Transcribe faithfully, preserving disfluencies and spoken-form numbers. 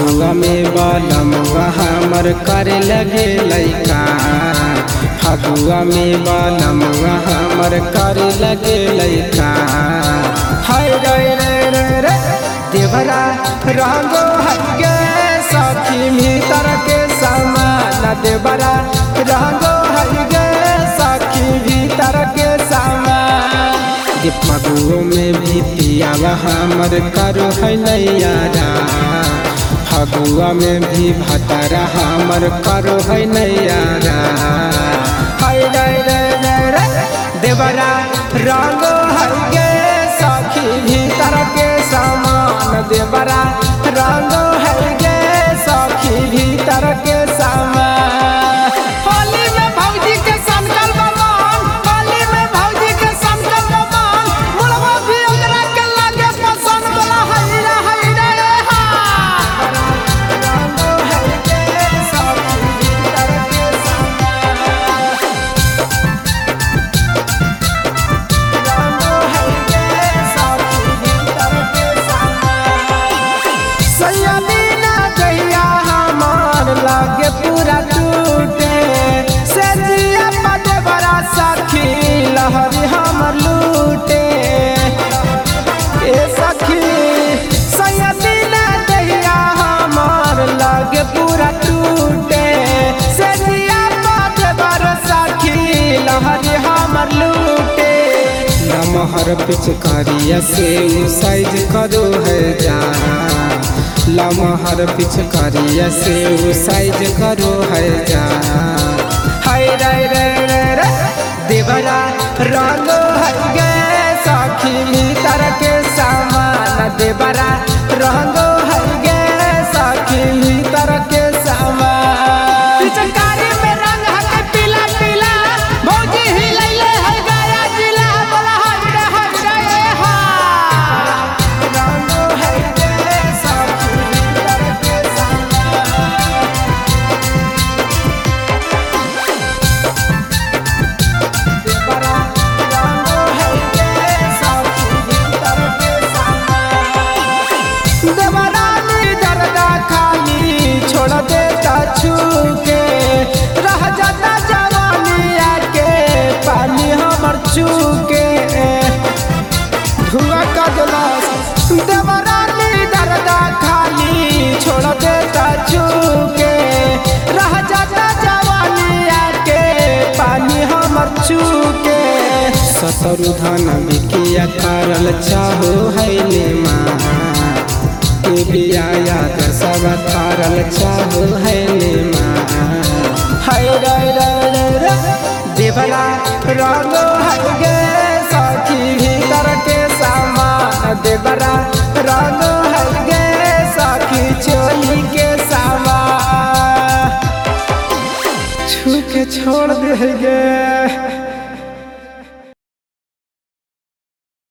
फगुआ में बालमुआ हमर करे लगे लैका फगुआ में बालमुआ हमर करे लगे लैका हाय रे रे रे रे देवरा रंगो हगे सखी भीतर के समान देवरा रंगो हगे सखी भीतर के समान फगुओ में भी पियावा हमर करो है नैयारा फगुआ में भी भतारा हमर करो है नैयारा हाय रे रे रे रे देवरा रंगो हगे सखी भीतर के समान देवरा रंगो हगे सखी भीतर के समान होली में भौजी के संकल्प मान होली में भौजी के संकल्प मान मुड़वा भी ओकरा के लागे पसंद वाला हैरा हैरा रे हा रंगो हगे सखी भीतर के समान रंगो हगे सखी भीतर के समान सैयदी ना गैया हमार लागे पूरा टूटे से जिया पदे बड़ा सखी लहरी हमर लूटे ए सखी सैयदी ना गैया हमार लागे पूरा टूटे से जिया पदे बड़ा सखी लहरी हमर लूटे लमहर पिचकारिया से साइज करो है जा लमहर पिचकारिया से साइज करो है जा हाय रे रे रे रे देवरा रंगो हगे सखी भीतर के समान देवरा रंगो हगे सखी भीतर के समान पिचकारी में रंग हके पीला पीला भौजी ही लैले है गया जिला बोला हाय रे हाय रे हा रंगो हगे सखी भीतर के समान देवरा रंगो हगे सखी भीतर के समान देवरानी दरदा खाली छोड़ देता छूके रह जाता जवानिया के पानी हमर चूके धुआ का गिलास देवरानी दरदा खाली छोड़ देता छूके रह जाता जवानिया के पानी हमर चूके सतरु धन बिकिया करल चाहो है ले माँ बिया याद सब तारल चाहो है ले माँ हाय रे रे रे रे देवरा रंगो हगे सखी भीतर के समान देवरा रंगो हगे सखी चोली के समान छू के छोड़ दे गे।